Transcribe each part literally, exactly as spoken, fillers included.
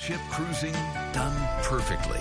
Ship cruising done perfectly.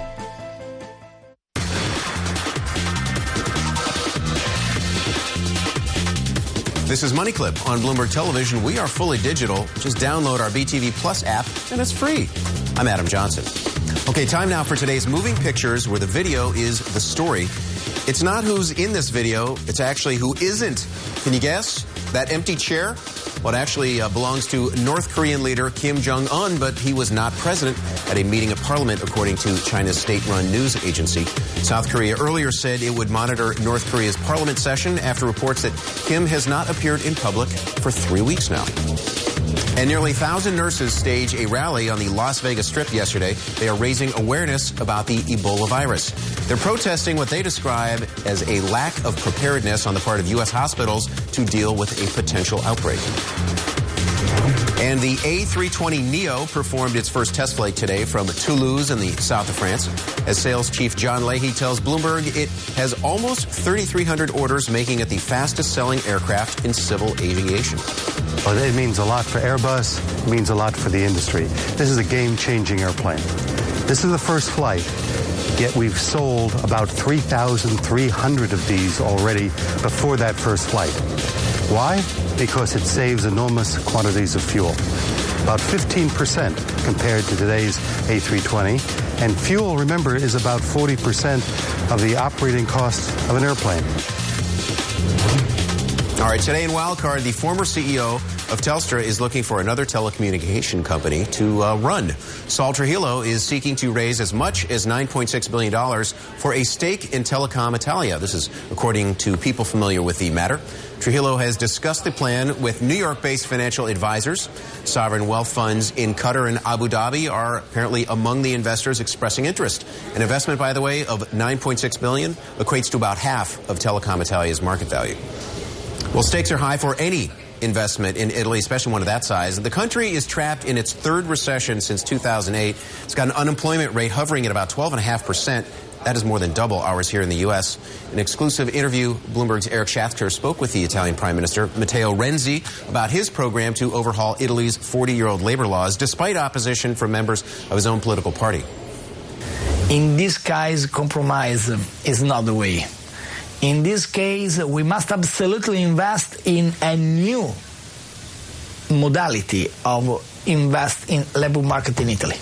This is Money Clip on Bloomberg Television. We are fully digital. Just download our B T V Plus app, and it's free. I'm Adam Johnson. Okay, time now for today's Moving Pictures, where the video is the story. It's not who's in this video, it's actually who isn't. Can you guess? That empty chair? Well, it actually uh, belongs to North Korean leader Kim Jong-un, but he was not present at a meeting of parliament, according to China's state-run news agency. South Korea earlier said it would monitor North Korea's parliament session after reports that Kim has not appeared in public for three weeks now. And nearly one thousand nurses staged a rally on the Las Vegas Strip yesterday. They are raising awareness about the Ebola virus. They're protesting what they describe as a lack of preparedness on the part of U S hospitals to deal with a potential outbreak. And the A three twenty neo performed its first test flight today from Toulouse in the south of France. As sales chief John Leahy tells Bloomberg, it has almost thirty-three hundred orders, making it the fastest-selling aircraft in civil aviation. Well, it means a lot for Airbus. It means a lot for the industry. This is a game-changing airplane. This is the first flight, yet we've sold about three thousand three hundred of these already before that first flight. Why? Because it saves enormous quantities of fuel, about fifteen percent compared to today's A three twenty. And fuel, remember, is about forty percent of the operating cost of an airplane. All right, today in Wildcard, the former C E O of Telstra is looking for another telecommunication company to uh, run. Saul Trujillo is seeking to raise as much as nine point six billion dollars for a stake in Telecom Italia. This is according to people familiar with the matter. Trujillo has discussed the plan with New York-based financial advisors. Sovereign wealth funds in Qatar and Abu Dhabi are apparently among the investors expressing interest. An investment, by the way, of nine point six billion dollars equates to about half of Telecom Italia's market value. Well, stakes are high for any investment in Italy, especially one of that size. The country is trapped in its third recession since two thousand eight. It's got an unemployment rate hovering at about twelve point five percent. That is more than double ours here in the U S. An exclusive interview, Bloomberg's Eric Schachter spoke with the Italian Prime Minister, Matteo Renzi, about his program to overhaul Italy's forty-year-old labor laws, despite opposition from members of his own political party. In this case, compromise is not the way. In this case, we must absolutely invest in a new modality of invest in labor market in Italy.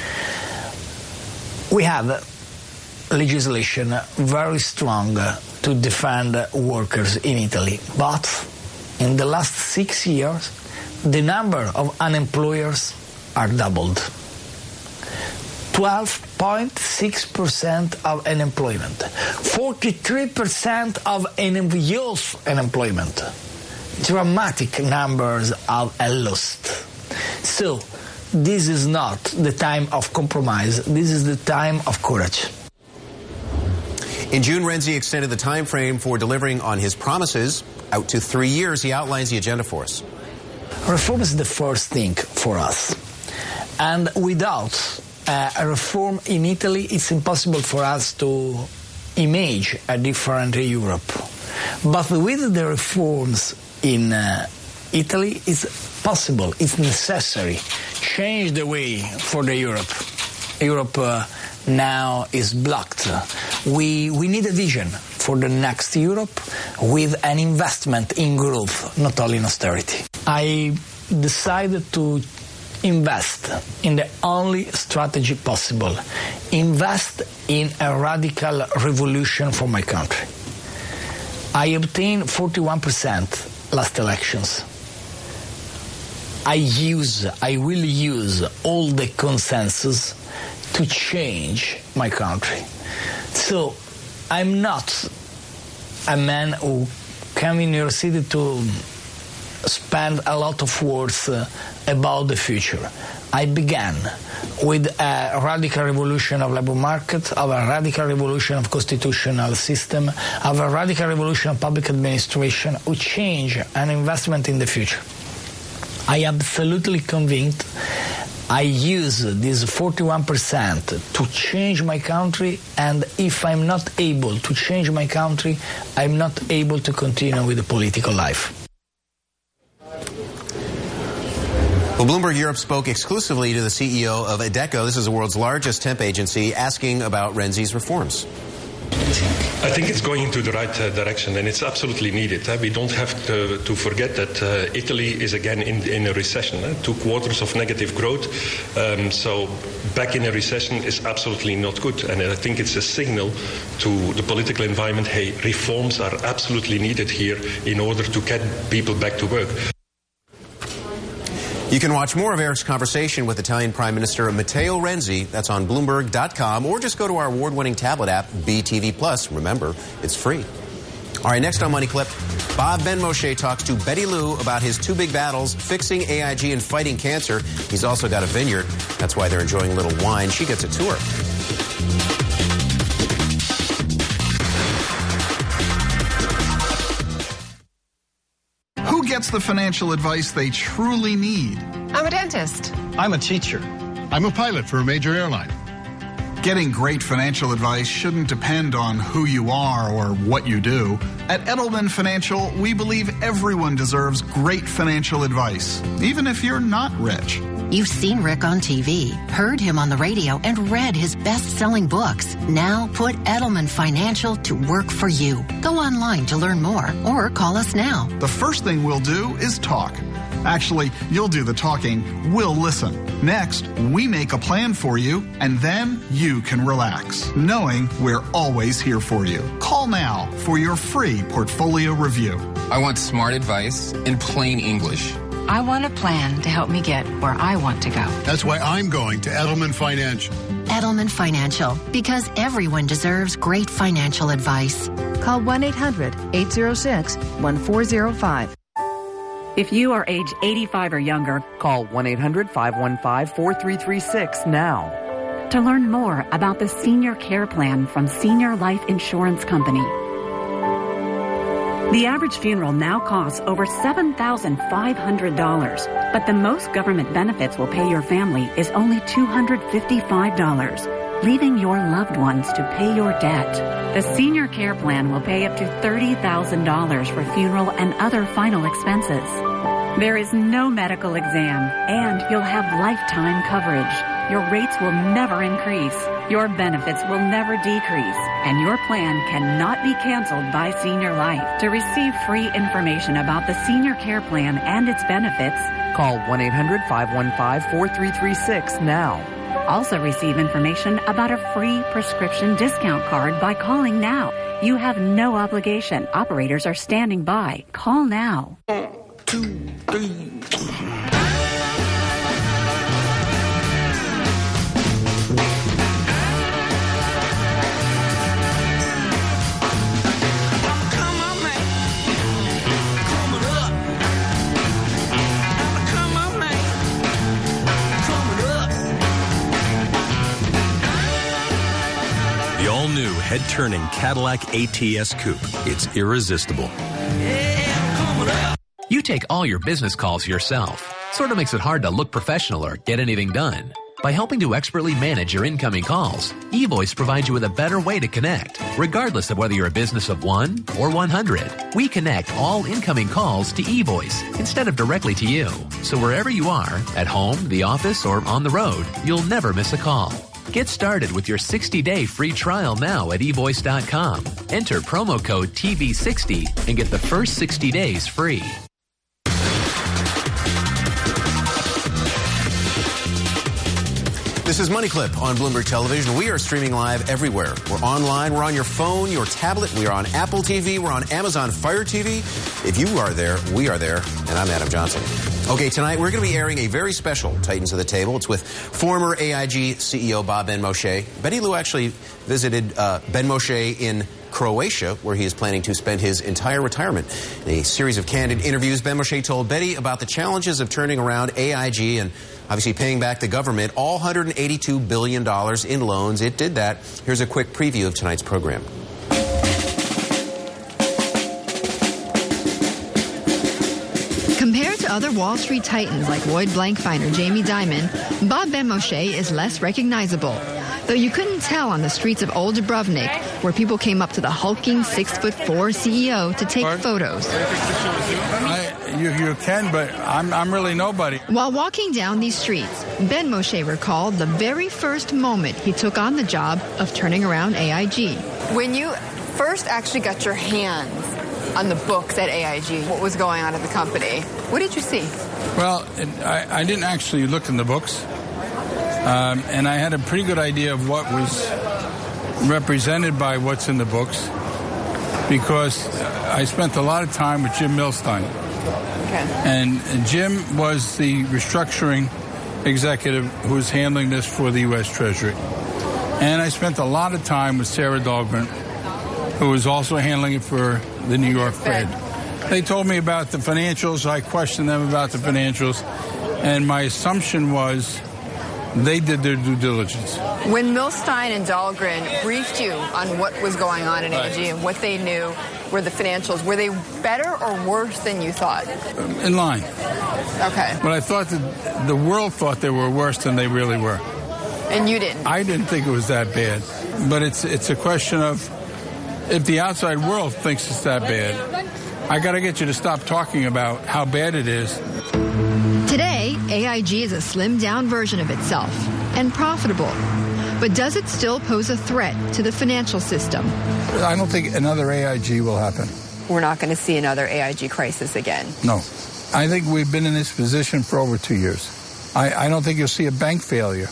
We have legislation very strong to defend workers in Italy, but in the last six years, the number of unemployers are doubled. twelve point six percent of unemployment, forty-three percent of youth unemployment. Dramatic numbers of lost. So, this is not the time of compromise, this is the time of courage. In June, Renzi extended the time frame for delivering on his promises out to three years. He outlines the agenda for us. Reform is the first thing for us. And without uh, a reform in Italy, it's impossible for us to imagine a different Europe. But with the reforms in uh, Italy, it's possible, it's necessary. Change the way for the Europe. Europe uh, now is blocked. We, we need a vision for the next Europe with an investment in growth, not only in austerity. I decided to invest in the only strategy possible. Invest in a radical revolution for my country. I obtained forty-one percent last elections. I use, I will use all the consensus to change my country. So I'm not a man who came in your city to spend a lot of words uh, about the future. I began with a radical revolution of labor market, of a radical revolution of constitutional system, of a radical revolution of public administration, who change an investment in the future. I am absolutely convinced I use this forty-one percent to change my country, and if I'm not able to change my country, I'm not able to continue with the political life. Well, Bloomberg Europe spoke exclusively to the C E O of Adecco. This is the world's largest temp agency, asking about Renzi's reforms. I think it's going into the right uh, direction, and it's absolutely needed. Uh, we don't have to, to forget that uh, Italy is again in, in a recession. Uh, two quarters of negative growth. Um, so back in a recession is absolutely not good. And I think it's a signal to the political environment, hey, reforms are absolutely needed here in order to get people back to work. You can watch more of Eric's conversation with Italian Prime Minister Matteo Renzi. That's on Bloomberg dot com, or just go to our award-winning tablet app, B T V Plus. Remember, it's free. All right, next on Money Clip, Bob Benmosche talks to Betty Lou about his two big battles, fixing A I G and fighting cancer. He's also got a vineyard. That's why they're enjoying a little wine. She gets a tour. Who gets the financial advice they truly need? I'm a dentist. I'm a teacher. I'm a pilot for a major airline. Getting great financial advice shouldn't depend on who you are or what you do. At Edelman Financial, we believe everyone deserves great financial advice, even if you're not rich. You've seen Rick on T V, heard him on the radio, and read his best-selling books. Now put Edelman Financial to work for you. Go online to learn more or call us now. The first thing we'll do is talk. Actually, you'll do the talking, we'll listen. Next, we make a plan for you, and then you can relax, knowing we're always here for you. Call now for your free portfolio review. I want smart advice in plain English. I want a plan to help me get where I want to go. That's why I'm going to Edelman Financial. Edelman Financial, because everyone deserves great financial advice. Call one eight hundred eight oh six one four oh five. If you are age eighty-five or younger, call one eight hundred five one five four three three six now. To learn more about the Senior Care Plan from Senior Life Insurance Company. The average funeral now costs over seven thousand five hundred dollars, but the most government benefits will pay your family is only two hundred fifty-five dollars, leaving your loved ones to pay your debt. The Senior Care Plan will pay up to thirty thousand dollars for funeral and other final expenses. There is no medical exam, and you'll have lifetime coverage. Your rates will never increase. Your benefits will never decrease, and your plan cannot be canceled by Senior Life. To receive free information about the Senior Care Plan and its benefits, call one eight hundred five one five four three three six now. Also receive information about a free prescription discount card by calling now. You have no obligation. Operators are standing by. Call now. One, two, three. All-new head-turning Cadillac A T S Coupe. It's irresistible. You take all your business calls yourself. Sort of makes it hard to look professional or get anything done. By helping to expertly manage your incoming calls, eVoice provides you with a better way to connect, regardless of whether you're a business of one or one hundred. We connect all incoming calls to eVoice instead of directly to you. So wherever you are, at home, the office, or on the road, you'll never miss a call. Get started with your sixty-day free trial now at e voice dot com. Enter promo code T V sixty and get the first sixty days free. This is Money Clip on Bloomberg Television. We are streaming live everywhere. We're online. We're on your phone, your tablet. We are on Apple T V. We're on Amazon Fire T V. If you are there, we are there. And I'm Adam Johnson. Okay, tonight we're going to be airing a very special Titans of the Table. It's with former A I G C E O Bob Benmosche. Betty Lou actually visited uh, Benmosche in Croatia, where he is planning to spend his entire retirement. In a series of candid interviews, Benmosche told Betty about the challenges of turning around A I G and obviously paying back the government all one hundred eighty-two billion dollars in loans. It did that. Here's a quick preview of tonight's program. Compared to other Wall Street titans like Lloyd Blankfein or Jamie Dimon, Bob Benmosche is less recognizable. Though you couldn't tell on the streets of Old Dubrovnik, where people came up to the hulking six foot four C E O to take Pardon? photos. I, you, you can, but I'm, I'm really nobody. While walking down these streets, Ben Moshe recalled the very first moment he took on the job of turning around A I G. When you first actually got your hands on the books at A I G, what was going on at the company, what did you see? Well, it, I, I didn't actually look in the books, um, and I had a pretty good idea of what was represented by what's in the books, because I spent a lot of time with Jim Milstein. Okay. And, and Jim was the restructuring executive who was handling this for the U S Treasury. And I spent a lot of time with Sarah Dahlgren, who was also handling it for the New York Fed. They told me about the financials. I questioned them about the financials. And my assumption was they did their due diligence. When Milstein and Dahlgren briefed you on what was going on in A I G and what they knew were the financials, were they better or worse than you thought? In line. Okay. But I thought that the world thought they were worse than they really were. And you didn't? I didn't think it was that bad. But it's it's a question of if the outside world thinks it's that bad, I got to get you to stop talking about how bad it is. Today, A I G is a slimmed-down version of itself and profitable. But does it still pose a threat to the financial system? I don't think another A I G will happen. We're not going to see another A I G crisis again. No. I think we've been in this position for over two years. I, I don't think you'll see a bank failure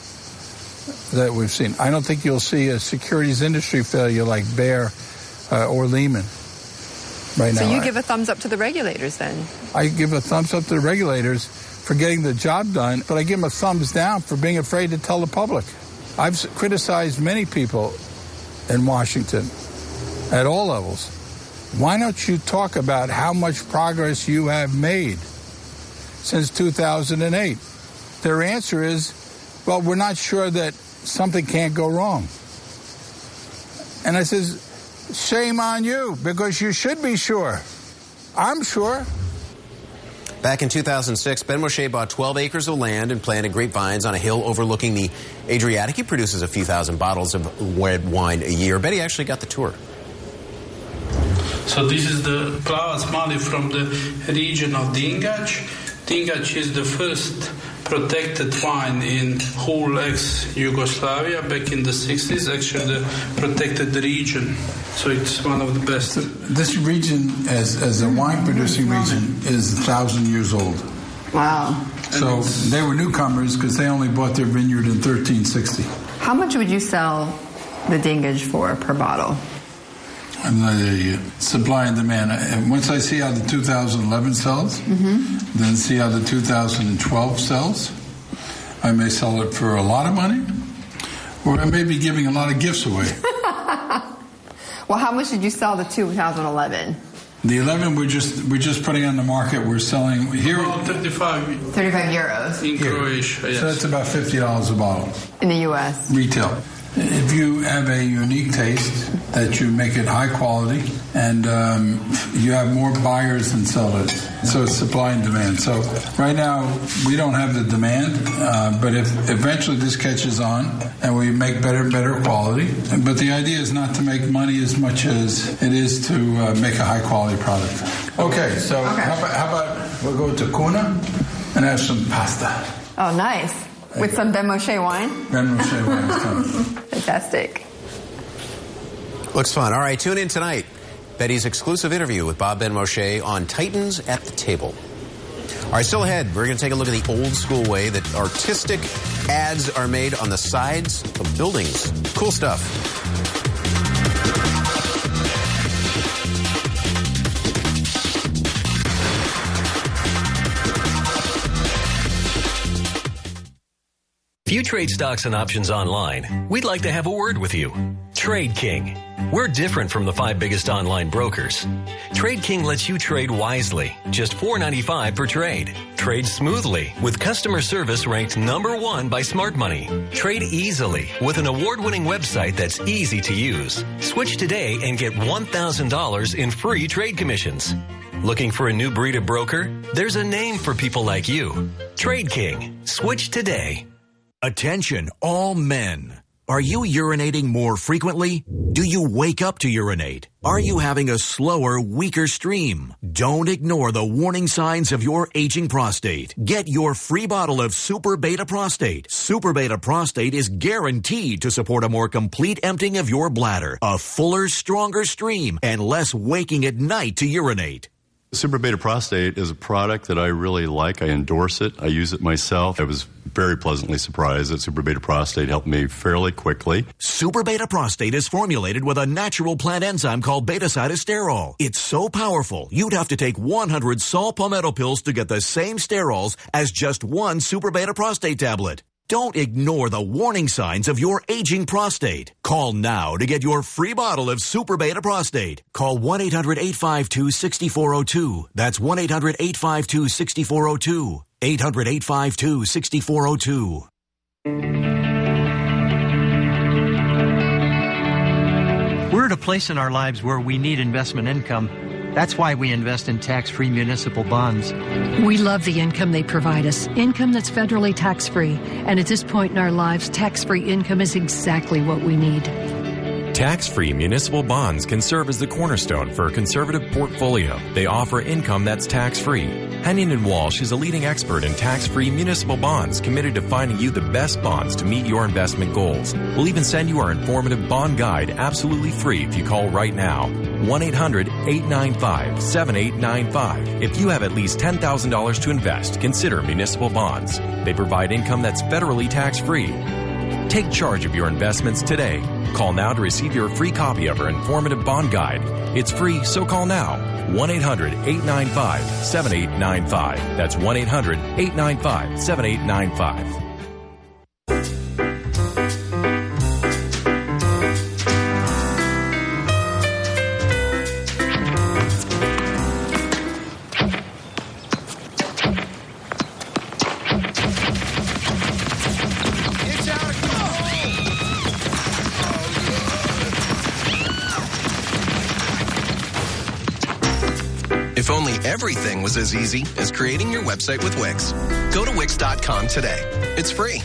that we've seen. I don't think you'll see a securities industry failure like Bear uh, or Lehman right now. So you give a thumbs up to the regulators then? I give a thumbs up to the regulators for getting the job done, but I give them a thumbs down for being afraid to tell the public. I've criticized many people in Washington at all levels. Why don't you talk about how much progress you have made since two thousand eight? Their answer is, well, we're not sure that something can't go wrong. And I says, shame on you, because you should be sure. I'm sure. Back in two thousand six, Ben Moshe bought twelve acres of land and planted grapevines on a hill overlooking the Adriatic. He produces a few thousand bottles of red wine a year. Betty actually got the tour. So this is the Plavac Mali from the region of Dingač. Dingač is the first protected wine in whole ex-Yugoslavia back in the sixties, actually the protected region. So it's one of the best. This region, as, as a wine-producing region, is a thousand years old. Wow. So they were newcomers because they only bought their vineyard in thirteen sixty. How much would you sell the Dingač for per bottle? And the supply and demand. And once I see how the two thousand eleven sells, mm-hmm. then see how the two thousand twelve sells, I may sell it for a lot of money, or I may be giving a lot of gifts away. Well, how much did you sell the two thousand eleven? The eleven we're just we're just putting on the market. We're selling here about thirty-five. thirty-five euros in Croatia. Yes. So that's about fifty dollars a bottle in the U S retail. If you have a unique taste, that you make it high quality, and um, you have more buyers than sellers. So it's supply and demand. So right now, we don't have the demand, uh, but if eventually this catches on and we make better and better quality, but the idea is not to make money as much as it is to uh, make a high quality product. Okay, so okay. How, about, how about we'll go to Kuna and have some pasta. Oh, nice. With some Ben Moshe wine? Ben Moshe wine is coming. Fantastic. Looks fun. All right, tune in tonight. Betty's exclusive interview with Bob Ben Moshe on Titans at the Table. All right, still ahead, we're going to take a look at the old school way that artistic ads are made on the sides of buildings. Cool stuff. If you trade stocks and options online, we'd like to have a word with you. Trade King. We're different from the five biggest online brokers. Trade King lets you trade wisely, just four dollars and ninety-five cents per trade. Trade smoothly with customer service ranked number one by Smart Money. Trade easily with an award-winning website that's easy to use. Switch today and get one thousand dollars in free trade commissions. Looking for a new breed of broker? There's a name for people like you. Trade King. Switch today. Attention, all men. Are you urinating more frequently? Do you wake up to urinate? Are you having a slower, weaker stream? Don't ignore the warning signs of your aging prostate. Get your free bottle of Super Beta Prostate. Super Beta Prostate is guaranteed to support a more complete emptying of your bladder, a fuller, stronger stream, and less waking at night to urinate. Super Beta Prostate is a product that I really like. I endorse it. I use it myself. I was very pleasantly surprised that Super Beta Prostate helped me fairly quickly. Super Beta Prostate is formulated with a natural plant enzyme called beta-cytosterol. It's so powerful, you'd have to take one hundred saw palmetto pills to get the same sterols as just one Super Beta Prostate tablet. Don't ignore the warning signs of your aging prostate. Call now to get your free bottle of Super Beta Prostate. Call one eight hundred, eight five two, six four zero two. That's one eight hundred, eight five two, six four zero two. eight hundred, eight five two, six four zero two. We're at a place in our lives where we need investment income. That's why we invest in tax-free municipal bonds. We love the income they provide us, income that's federally tax-free. And at this point in our lives, tax-free income is exactly what we need. Tax-free municipal bonds can serve as the cornerstone for a conservative portfolio. They offer income that's tax-free. Henning and Walsh is a leading expert in tax-free municipal bonds, committed to finding you the best bonds to meet your investment goals. We'll even send you our informative bond guide absolutely free if you call right now. one eight hundred, eight nine five, seven eight nine five. If you have at least ten thousand dollars to invest, consider municipal bonds. They provide income that's federally tax-free. Take charge of your investments today. Call now to receive your free copy of our informative bond guide. It's free, so call now. one eight hundred, eight nine five, seven eight nine five. That's one eight hundred, eight nine five, seven eight nine five. If only everything was as easy as creating your website with Wix. Go to Wix dot com today. It's free.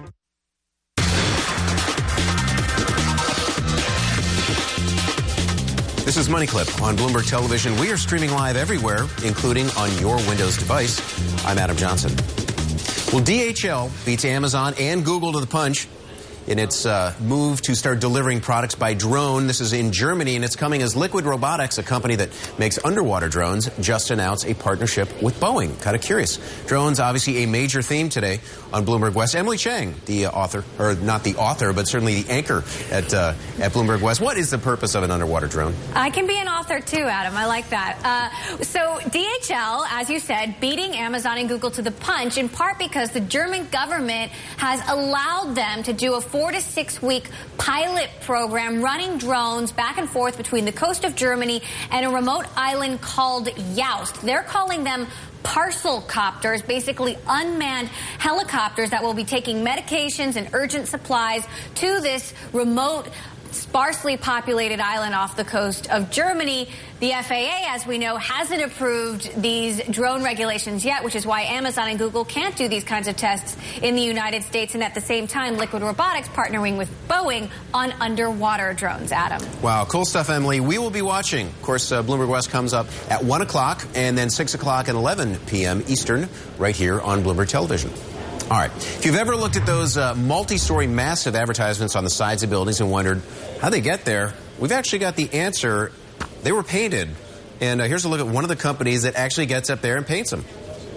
This is Money Clip on Bloomberg Television. We are streaming live everywhere, including on your Windows device. I'm Adam Johnson. Well, D H L beats Amazon and Google to the punch in its uh, move to start delivering products by drone. This is in Germany, and it's coming as Liquid Robotics, a company that makes underwater drones, just announced a partnership with Boeing. Kind of curious. Drones, obviously a major theme today on Bloomberg West. Emily Chang, the uh, author, or not the author, but certainly the anchor at uh, at Bloomberg West. What is the purpose of an underwater drone? I can be an author too, Adam. I like that. Uh, so D H L, as you said, beating Amazon and Google to the punch, in part because the German government has allowed them to do a four to six week pilot program running drones back and forth between the coast of Germany and a remote island called Joust. They're calling them parcel copters, basically unmanned helicopters that will be taking medications and urgent supplies to this remote, sparsely populated island off the coast of Germany. The F A A, as we know, hasn't approved these drone regulations yet, which is why Amazon and Google can't do these kinds of tests in the United States. And at the same time, Liquid Robotics partnering with Boeing on underwater drones. Adam. Wow, cool stuff, Emily. We will be watching. Of course, uh, Bloomberg West comes up at one o'clock and then six o'clock and eleven p.m. Eastern right here on Bloomberg Television. All right. If you've ever looked at those uh, multi-story massive advertisements on the sides of buildings and wondered how they get there, we've actually got the answer. They were painted. And uh, here's a look at one of the companies that actually gets up there and paints them.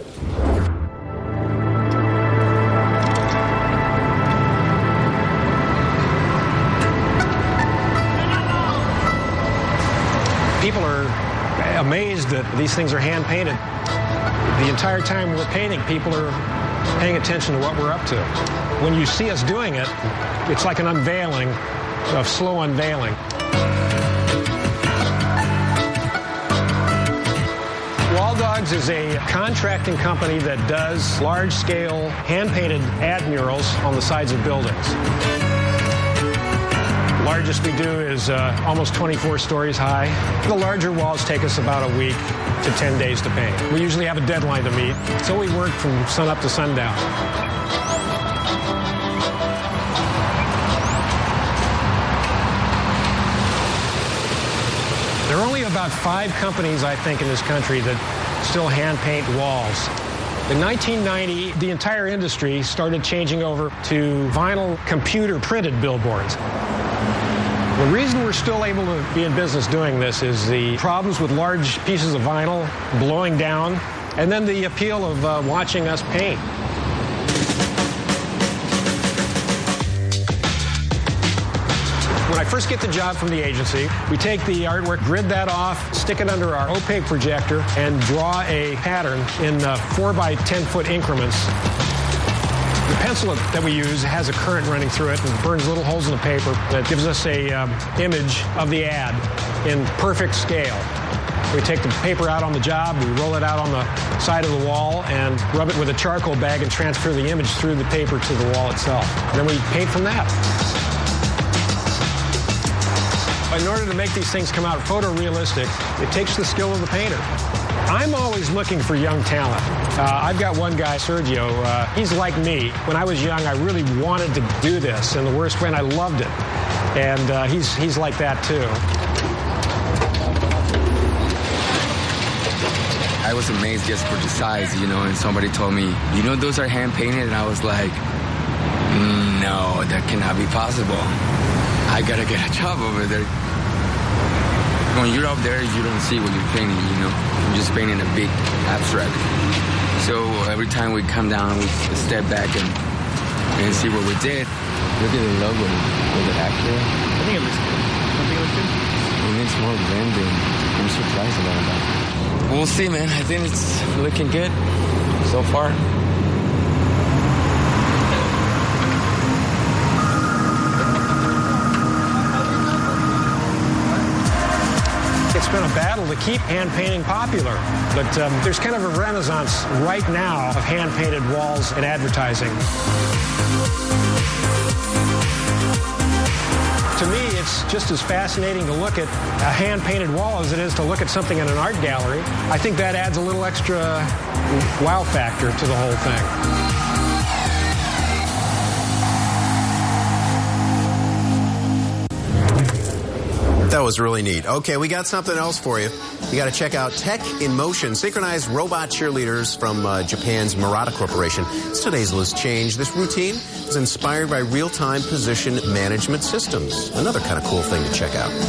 People are amazed that these things are hand-painted. The entire time we're painting, people are paying attention to what we're up to. When you see us doing it, it's like an unveiling, a slow unveiling. Wall Dogs is a contracting company that does large-scale hand-painted ad murals on the sides of buildings. The largest we do is uh, almost twenty-four stories high. The larger walls take us about a week to ten days to paint. We usually have a deadline to meet, so we work from sun up to sundown. There are only about five companies, I think, in this country that still hand paint walls. In nineteen ninety, the entire industry started changing over to vinyl computer printed billboards. The reason we're still able to be in business doing this is the problems with large pieces of vinyl blowing down, and then the appeal of uh, watching us paint. When I first get the job from the agency, we take the artwork, grid that off, stick it under our opaque projector, and draw a pattern in uh, four by ten foot increments. The pencil that we use has a current running through it and burns little holes in the paper that gives us a um, image of the ad in perfect scale. We take the paper out on the job, we roll it out on the side of the wall, and rub it with a charcoal bag and transfer the image through the paper to the wall itself. Then we paint from that. In order to make these things come out photorealistic, it takes the skill of the painter. I'm always looking for young talent. Uh, I've got one guy, Sergio. Uh, he's like me. When I was young, I really wanted to do this, and the worst way, I loved it. And uh, he's he's like that too. I was amazed just for the size, you know, and somebody told me, you know, those are hand painted, and I was like, no, that cannot be possible. I gotta get a job over there. When you're up there, you don't see what you're painting, you know. You're just painting a big abstract. So every time we come down, we step back and, and see what we did. Look at the logo. Was it accurate? I think it looks good. Something looks good? It needs more blending. I'm surprised about that. We'll see, man. I think it's looking good so far. It's been a battle to keep hand painting popular, but um, there's kind of a renaissance right now of hand painted walls in advertising. To me, it's just as fascinating to look at a hand painted wall as it is to look at something in an art gallery. I think that adds a little extra wow factor to the whole thing. That was really neat. Okay, we got something else for you. You got to check out Tech in Motion, synchronized robot cheerleaders from uh, Japan's Murata Corporation. It's today's list change. This routine is inspired by real-time position management systems. Another kind of cool thing to check out.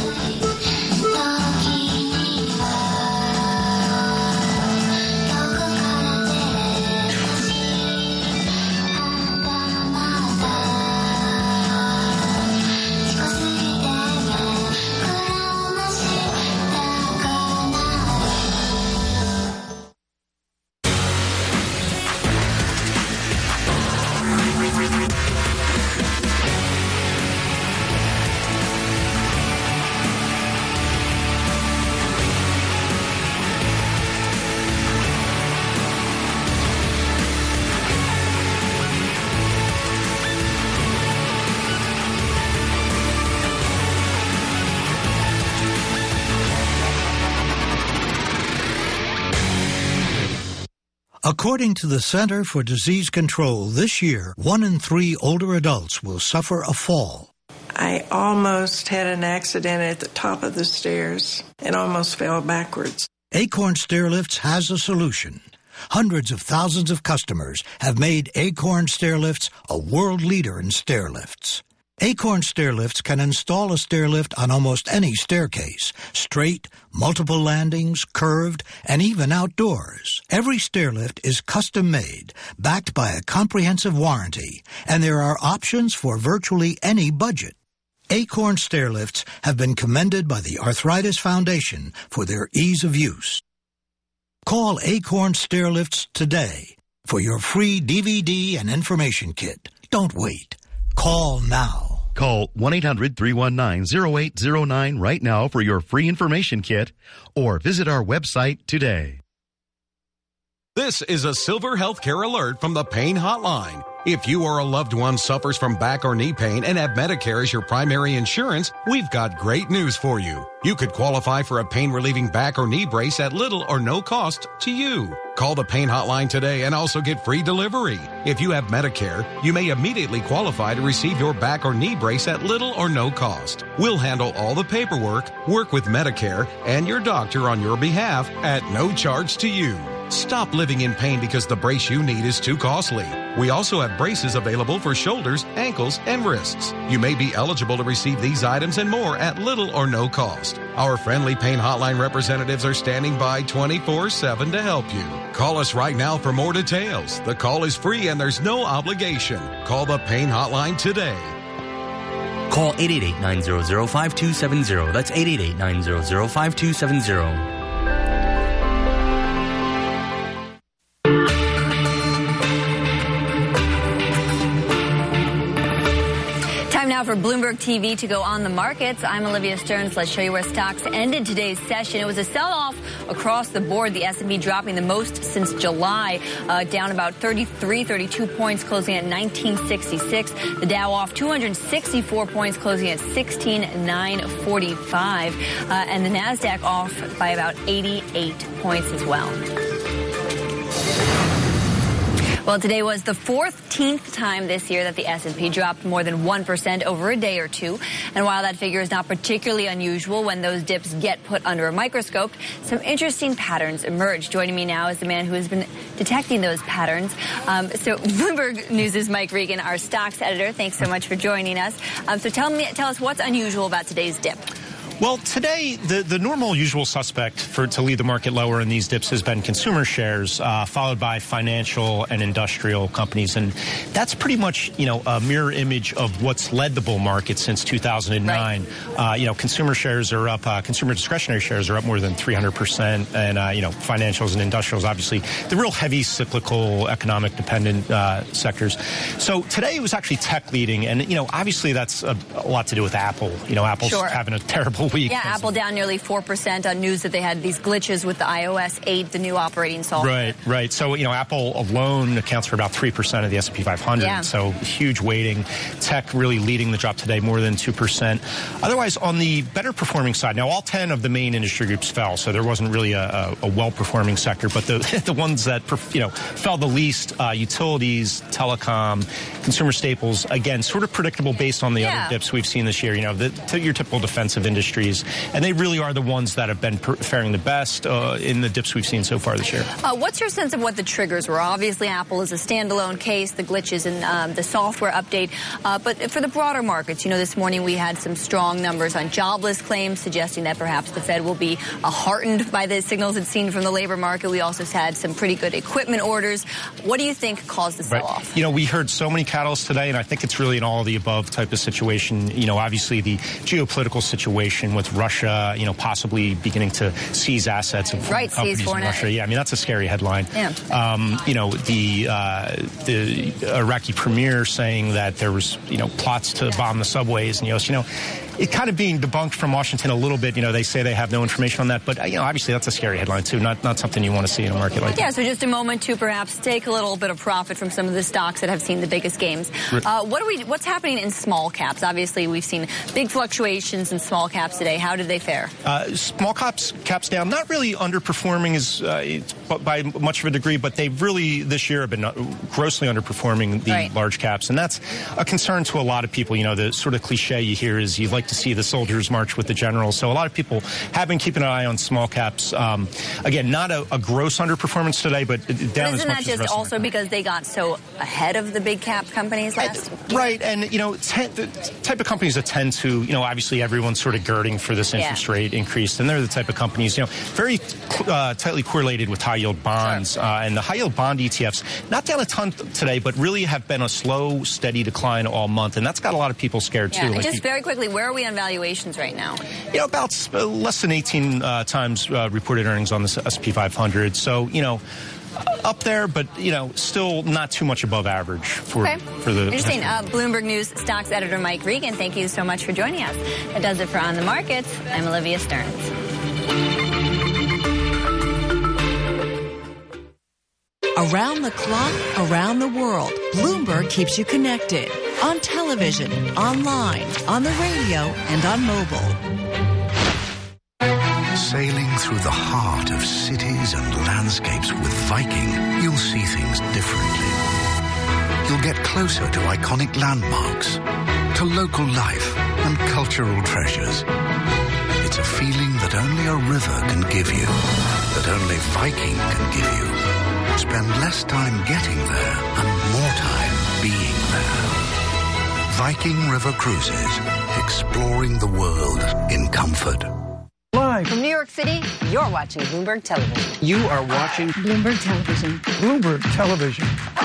According to the Center for Disease Control, this year, one in three older adults will suffer a fall. I almost had an accident at the top of the stairs and almost fell backwards. Acorn Stairlifts has a solution. Hundreds of thousands of customers have made Acorn Stairlifts a world leader in stairlifts. Acorn Stairlifts can install a stairlift on almost any staircase, straight, multiple landings, curved, and even outdoors. Every stairlift is custom-made, backed by a comprehensive warranty, and there are options for virtually any budget. Acorn Stairlifts have been commended by the Arthritis Foundation for their ease of use. Call Acorn Stairlifts today for your free D V D and information kit. Don't wait. Call now. Call one eight hundred three one nine oh eight oh nine right now for your free information kit or visit our website today. This is a Silver Healthcare alert from the Pain Hotline. If you or a loved one suffers from back or knee pain and have Medicare as your primary insurance, we've got great news for you. You could qualify for a pain-relieving back or knee brace at little or no cost to you. Call the Pain Hotline today and also get free delivery. If you have Medicare, you may immediately qualify to receive your back or knee brace at little or no cost. We'll handle all the paperwork, work with Medicare, and your doctor on your behalf at no charge to you. Stop living in pain because the brace you need is too costly. We also have braces available for shoulders, ankles, and wrists. You may be eligible to receive these items and more at little or no cost. Our friendly Pain Hotline representatives are standing by twenty-four seven to help you. Call us right now for more details. The call is free and there's no obligation. Call the Pain Hotline today. Call eight eight eight, nine zero zero, five two seven zero. That's eight eight eight, nine zero zero, five two seven zero. Now for Bloomberg T V to go on the markets. I'm Olivia Stearns. Let's show you where stocks ended today's session. It was a sell-off across the board. The S and P dropping the most since July, uh, down about thirty-three, thirty-two points, closing at nineteen sixty-six. The Dow off two hundred sixty-four points, closing at sixteen nine forty-five. Uh, and the NASDAQ off by about eighty-eight points as well. Well, today was the fourteenth time this year that the S and P dropped more than one percent over a day or two. And while that figure is not particularly unusual when those dips get put under a microscope, some interesting patterns emerge. Joining me now is the man who has been detecting those patterns. Um, so Bloomberg News' Mike Regan, our stocks editor. Thanks so much for joining us. Um, so tell me, tell us what's unusual about today's dip. Well, today, the, the normal usual suspect for to lead the market lower in these dips has been consumer shares, uh, followed by financial and industrial companies. And that's pretty much, you know, a mirror image of what's led the bull market since two thousand nine. Right. Uh, you know, consumer shares are up, uh, consumer discretionary shares are up more than three hundred percent. And, uh, you know, financials and industrials, obviously, the real heavy cyclical, economic dependent uh, sectors. So today it was actually tech leading. And, you know, obviously that's a, a lot to do with Apple. You know, Apple's sure. having a terrible week. Yeah, Apple down nearly four percent on news that they had these glitches with the i O S eight, the new operating software. Right, right. So, you know, Apple alone accounts for about three percent of the S and P five hundred. Yeah. So huge weighting. Tech really leading the drop today, more than two percent. Otherwise, on the better performing side, now all ten of the main industry groups fell, so there wasn't really a, a, a well-performing sector. But the, the ones that, you know, fell the least, uh, utilities, telecom, consumer staples, again, sort of predictable based on the yeah. other dips we've seen this year. You know, the, your typical defensive industries. And they really are the ones that have been per- faring the best uh, in the dips we've seen so far this year. Uh, what's your sense of what the triggers were? Obviously, Apple is a standalone case, the glitches in um, the software update. Uh, but for the broader markets, you know, this morning we had some strong numbers on jobless claims, suggesting that perhaps the Fed will be uh, heartened by the signals it's seen from the labor market. We also had some pretty good equipment orders. What do you think caused the sell-off? Right. You know, we heard so many catalysts today, and I think it's really an all of the above type of situation. You know, obviously the geopolitical situation with Russia, you know, possibly beginning to seize assets of right, companies in Russia. Yeah, I mean, that's a scary headline. Yeah. Um, you know, the uh, the Iraqi premier saying that there was, you know, plots to bomb the subways, and you know, you know, it kind of being debunked from Washington a little bit. You know, they say they have no information on that, but you know, obviously that's a scary headline too. Not not something you want to see in a market like yeah, that. Yeah. So just a moment to perhaps take a little bit of profit from some of the stocks that have seen the biggest gains. Uh, what are we? What's happening in small caps? Obviously, we've seen big fluctuations in small caps today. How did they fare? Uh, small caps caps down, not really underperforming as uh, by much of a degree, but they really this year have been grossly underperforming the right. large caps, and that's a concern to a lot of people. You know, the sort of cliche you hear is you'd like to see the soldiers march with the generals. So a lot of people have been keeping an eye on small caps. Um, again, not a, a gross underperformance today, but down but as much as Isn't that just also because they got so ahead of the big cap companies last year? Right, and you know, t- the type of companies that tend to, you know, obviously everyone's sort of girding for this interest yeah. rate increase, and they're the type of companies, you know, very uh, tightly correlated with high yield bonds, sure. uh, and the high yield bond E T Fs, not down a ton today, but really have been a slow, steady decline all month, and that's got a lot of people scared yeah, too. And like just you, very quickly, where are we on valuations right now? You know, about uh, less than eighteen uh, times uh, reported earnings on the S and P five hundred. So, you know, up there, but, you know, still not too much above average for, okay. for the... Interesting. Uh, Bloomberg News stocks editor Mike Regan, thank you so much for joining us. That does it for On the Markets. I'm Olivia Stearns. Around the clock, around the world, Bloomberg keeps you connected. On television, online, on the radio, and on mobile. Sailing through the heart of cities and landscapes with Viking, you'll see things differently. You'll get closer to iconic landmarks, to local life and cultural treasures. It's a feeling that only a river can give you, that only Viking can give you. Spend less time getting there and more time being there. Viking River Cruises, exploring the world in comfort. Live from New York City, you're watching Bloomberg Television. You are watching Bloomberg Television. Bloomberg Television.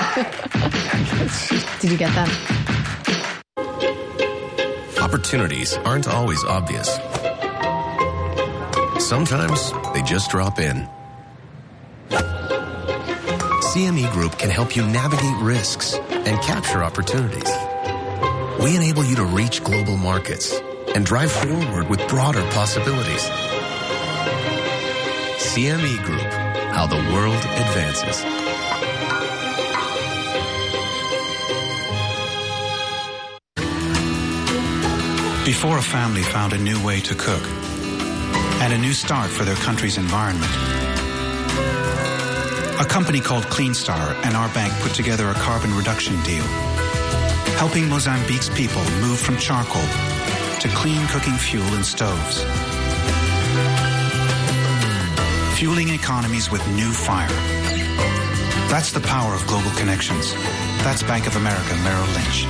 Did you get that? Opportunities aren't always obvious. Sometimes they just drop in. C M E Group can help you navigate risks and capture opportunities. We enable you to reach global markets and drive forward with broader possibilities. C M E Group, how the world advances. Before a family found a new way to cook and a new start for their country's environment, a company called CleanStar and our bank put together a carbon reduction deal, helping Mozambique's people move from charcoal to clean cooking fuel and stoves, fueling economies with new fire. That's the power of global connections. That's Bank of America Merrill Lynch.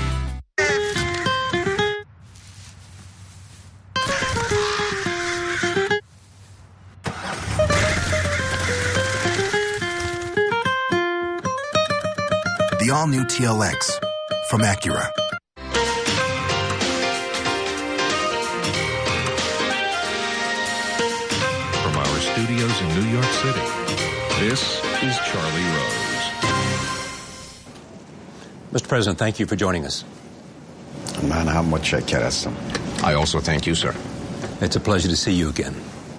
The all-new T L X from Acura. From our studios in New York City, this is Charlie Rose. Mister President, thank you for joining us. I also thank you, sir. It's a pleasure to see you again.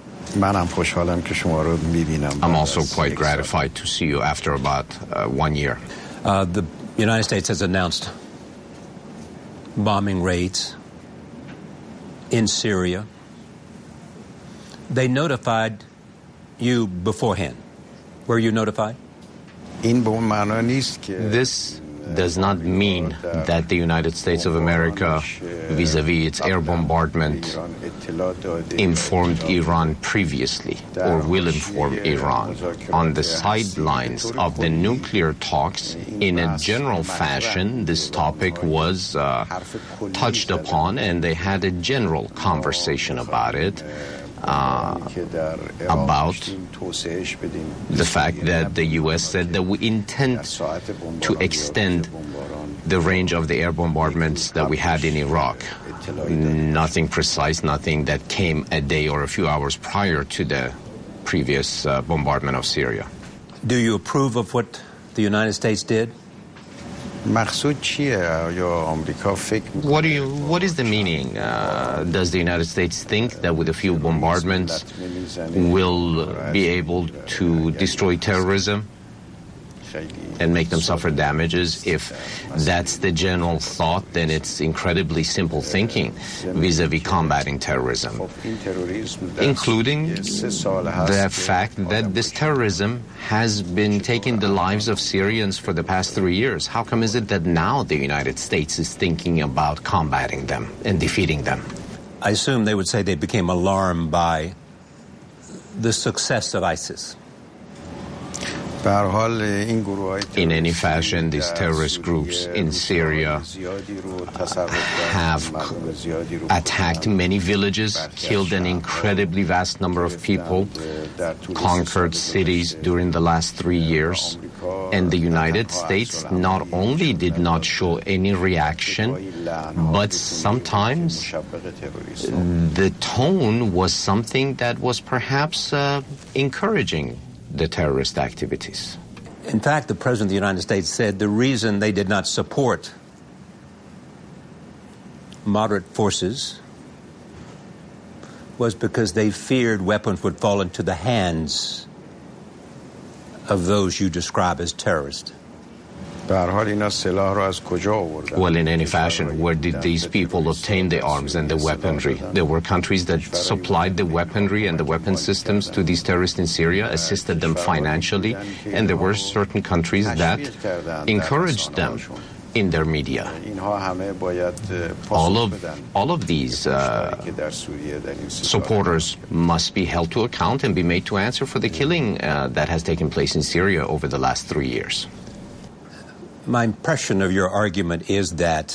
I'm also quite gratified to see you after about uh, one year. Uh, the United States has announced bombing raids in Syria. They notified you beforehand. Were you notified? This does not mean that the United States of America, vis-a-vis its air bombardment, informed Iran previously or will inform Iran. On the sidelines of the nuclear talks, in a general fashion, this topic was uh, touched upon, and they had a general conversation about it. Uh, about the fact that the U S said that we intend to extend the range of the air bombardments that we had in Iraq. Nothing precise, nothing that came a day or a few hours prior to the previous uh, bombardment of Syria. Do you approve of what the United States did? What do you? What is the meaning? Uh, does the United States think that with a few bombardments will be able to destroy terrorism and make them suffer damages? If that's the general thought, then it's incredibly simple thinking vis-a-vis combating terrorism, including the fact that this terrorism has been taking the lives of Syrians for the past three years. How come is it that now the United States is thinking about combating them and defeating them? I assume they would say they became alarmed by the success of ISIS. In any fashion, these terrorist groups in Syria have attacked many villages, killed an incredibly vast number of people, conquered cities during the last three years. And the United States not only did not show any reaction, but sometimes the tone was something that was perhaps uh, encouraging the terrorist activities. In fact, the President of the United States said the reason they did not support moderate forces was because they feared weapons would fall into the hands of those you describe as terrorists? Well, in any fashion, where did these people obtain the arms and the weaponry? There were countries that supplied the weaponry and the weapon systems to these terrorists in Syria, assisted them financially, and there were certain countries that encouraged them in their media. All of, all of these uh, supporters must be held to account and be made to answer for the killing uh, that has taken place in Syria over the last three years. My impression of your argument is that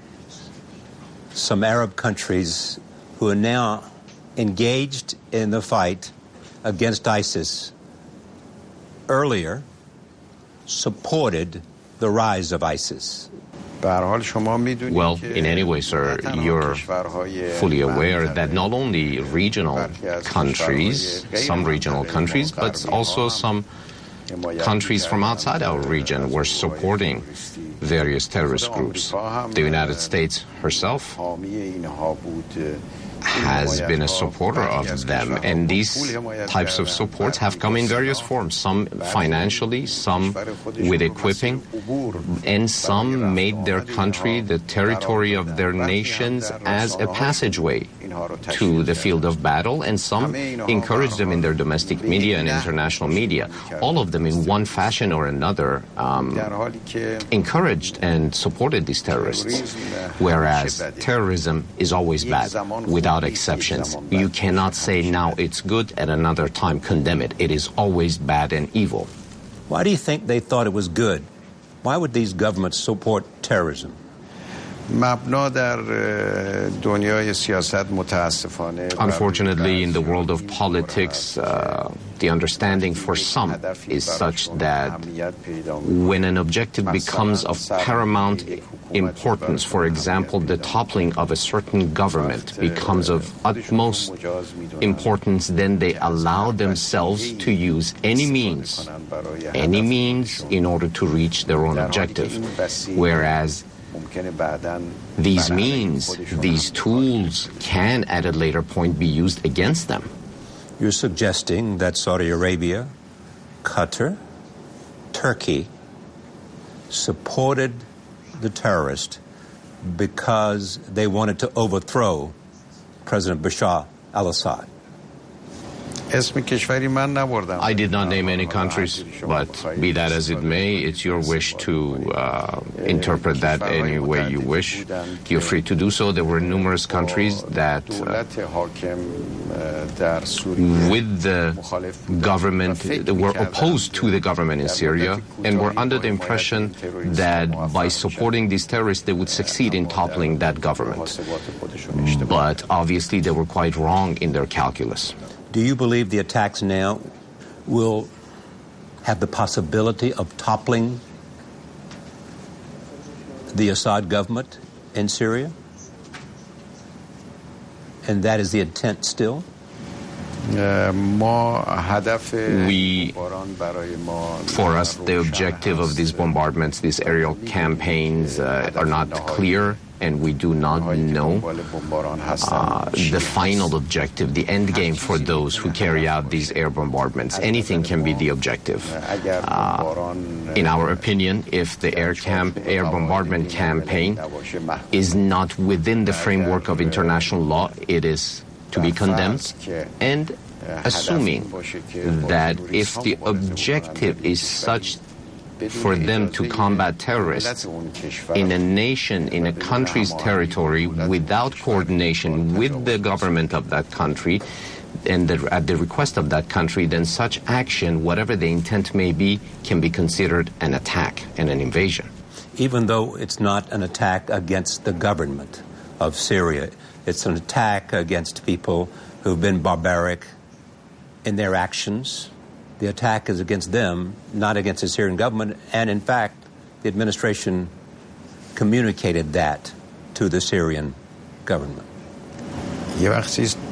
some Arab countries who are now engaged in the fight against ISIS earlier supported the rise of ISIS. Well, in any way, sir, you're fully aware that not only regional countries, some regional countries, but also some countries from outside our region were supporting various terrorist groups. The United States herself has been a supporter of them, and these types of supports have come in various forms, some financially, some with equipping, and some made their country, the territory of their nations, as a passageway to the field of battle, and some encouraged them in their domestic media and international media. All of them, in one fashion or another, um, encouraged and supported these terrorists, whereas terrorism is always bad, without exceptions. You cannot say now it's good, at another time condemn it. It is always bad and evil. Why do you think they thought it was good? Why would these governments support terrorism? Unfortunately, in the world of politics, uh, the understanding for some is such that when an objective becomes of paramount importance, for example, the toppling of a certain government becomes of utmost importance, then they allow themselves to use any means, any means in order to reach their own objective. Whereas these means, these tools can at a later point be used against them. You're suggesting that Saudi Arabia, Qatar, Turkey supported the terrorists because they wanted to overthrow President Bashar al-Assad. I did not name any countries, but be that as it may, it's your wish to uh, interpret that any way you wish. You're free to do so. There were numerous countries that, uh, with the government, were opposed to the government in Syria and were under the impression that by supporting these terrorists, they would succeed in toppling that government. But obviously, they were quite wrong in their calculus. Do you believe the attacks now will have the possibility of toppling the Assad government in Syria? And that is the intent still? We, for us, the objective of these bombardments, these aerial campaigns uh, are not clear, and we do not know uh, the final objective, the end game for those who carry out these air bombardments. Anything can be the objective. Uh, in our opinion, if the air camp, air bombardment campaign is not within the framework of international law, it is to be condemned, and assuming that if the objective is such for them to combat terrorists in a nation, in a country's territory, without coordination with the government of that country, and the, at the request of that country, then such action, whatever the intent may be, can be considered an attack and an invasion. Even though it's not an attack against the government of Syria, it's an attack against people who've been barbaric in their actions. The attack is against them, not against the Syrian government. And in fact, the administration communicated that to the Syrian government. At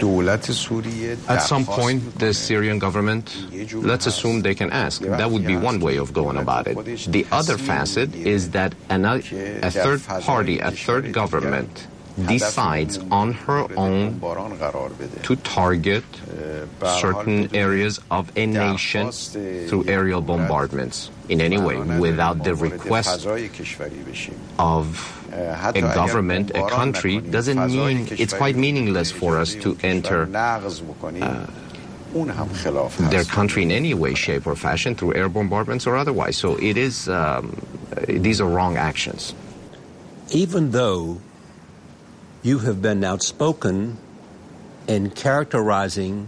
some point, the Syrian government, let's assume they can ask. That would be one way of going about it. The other facet is that another, a third party, a third government decides on her own to target certain areas of a nation through aerial bombardments in any way without the request of a government, a country, doesn't mean, it's quite meaningless for us to enter uh, their country in any way, shape, or fashion through air bombardments or otherwise. So it is, um, these are wrong actions. Even though you have been outspoken in characterizing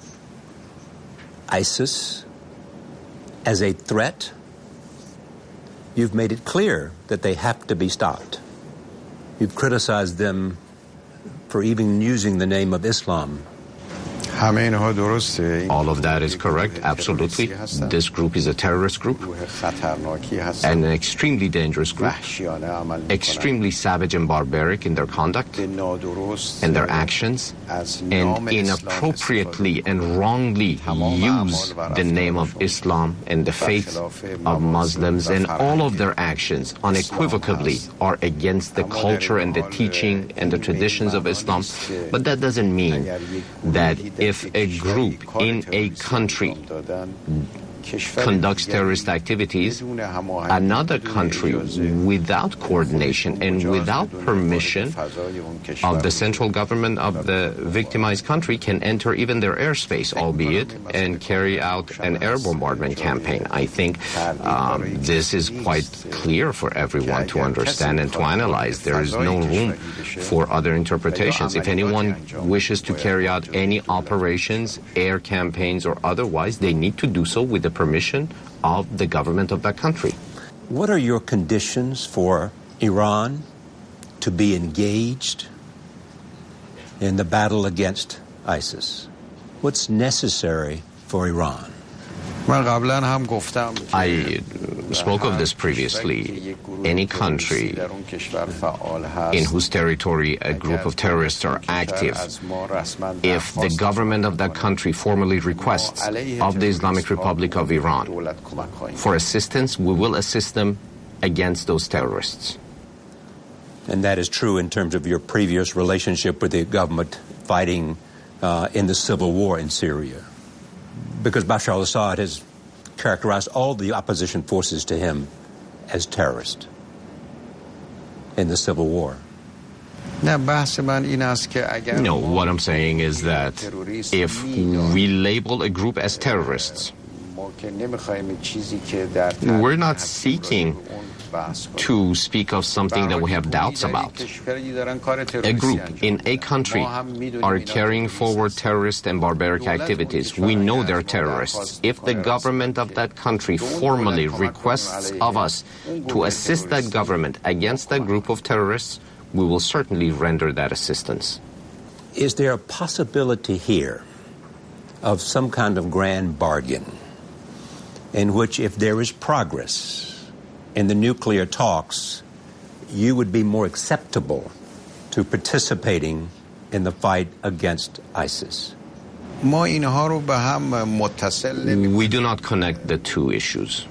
ISIS as a threat, you've made it clear that they have to be stopped. You've criticized them for even using the name of Islam. All of that is correct, absolutely. This group is a terrorist group, and an extremely dangerous group, extremely savage and barbaric in their conduct and their actions, and inappropriately and wrongly use the name of Islam and the faith of Muslims, and all of their actions unequivocally are against the culture and the teaching and the traditions of Islam. But that doesn't mean that if a group in a country conducts terrorist activities, another country, without coordination and without permission of the central government of the victimized country, can enter even their airspace, albeit, and carry out an air bombardment campaign. I think um, this is quite clear for everyone to understand and to analyze. There is no room for other interpretations. If anyone wishes to carry out any operations, air campaigns or otherwise, they need to do so with the permission of the government of that country. What are your conditions for Iran to be engaged in the battle against ISIS? What's necessary for Iran? I spoke of this previously. Any country in whose territory a group of terrorists are active, if the government of that country formally requests of the Islamic Republic of Iran for assistance, we will assist them against those terrorists. And that is true in terms of your previous relationship with the government fighting uh, in the civil war in Syria. Because Bashar al-Assad has characterized all the opposition forces to him as terrorists in the civil war. No, what I'm saying is that if we label a group as terrorists, we're not seeking to speak of something that we have doubts about. A group in a country are carrying forward terrorist and barbaric activities. We know they're terrorists. If the government of that country formally requests of us to assist that government against that group of terrorists, we will certainly render that assistance. Is there a possibility here of some kind of grand bargain in which, if there is progress in the nuclear talks, you would be more acceptable to participating in the fight against ISIS? We do not connect the two issues.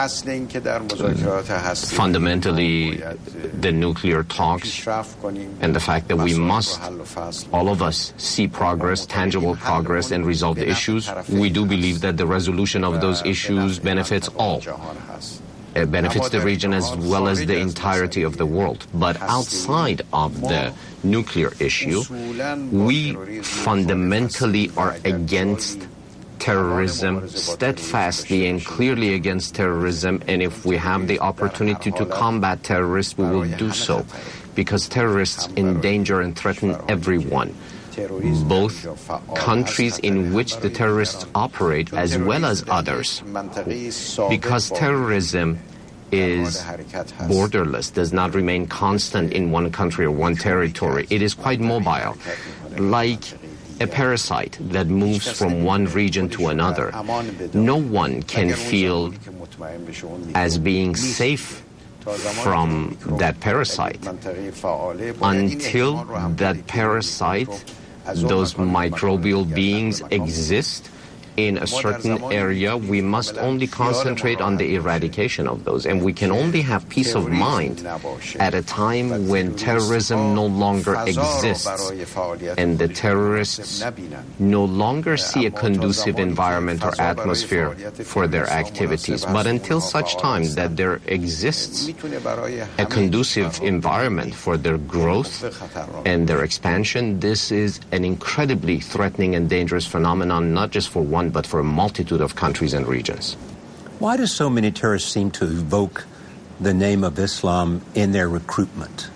Fundamentally, the nuclear talks and the fact that we must, all of us, see progress, tangible progress, and resolve the issues, we do believe that the resolution of those issues benefits all. It benefits the region as well as the entirety of the world. But outside of the nuclear issue, we fundamentally are against terrorism, steadfastly and clearly against terrorism, and if we have the opportunity to combat terrorists, we will do so, because terrorists endanger and threaten everyone, both countries in which the terrorists operate as well as others, because terrorism is borderless, does not remain constant in one country or one territory. It is quite mobile, like a parasite that moves from one region to another. No one can feel as being safe from that parasite until that parasite, those microbial beings exist in a certain area, we must only concentrate on the eradication of those. And we can only have peace of mind at a time when terrorism no longer exists and the terrorists no longer see a conducive environment or atmosphere for their activities. But until such time that there exists a conducive environment for their growth and their expansion, this is an incredibly threatening and dangerous phenomenon, not just for one, but for a multitude of countries and regions. Why do so many terrorists seem to evoke the name of Islam in their recruitment?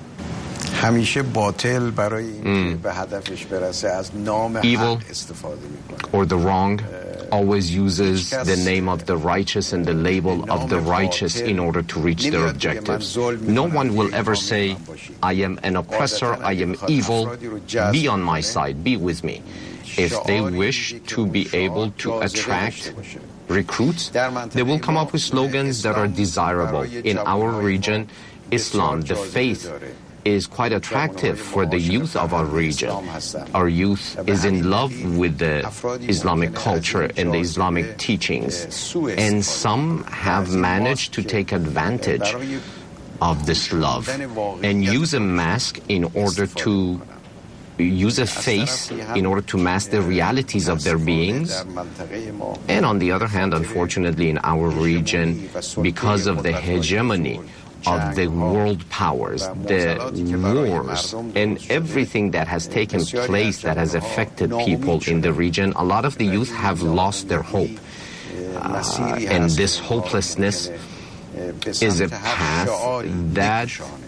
Mm. Evil or the wrong always uses the name of the righteous and the label of the righteous in order to reach their objectives. No one will ever say, I am an oppressor, I am evil, be on my side, be with me. If they wish to be able to attract recruits, they will come up with slogans that are desirable. In our region, Islam, the faith, is quite attractive for the youth of our region. Our youth is in love with the Islamic culture and the Islamic teachings. And some have managed to take advantage of this love and use a mask in order to use a face in order to mask the realities of their beings. And on the other hand, unfortunately, in our region, because of the hegemony of the world powers, the wars, and everything that has taken place that has affected people in the region, a lot of the youth have lost their hope. Uh, and this hopelessness is a path that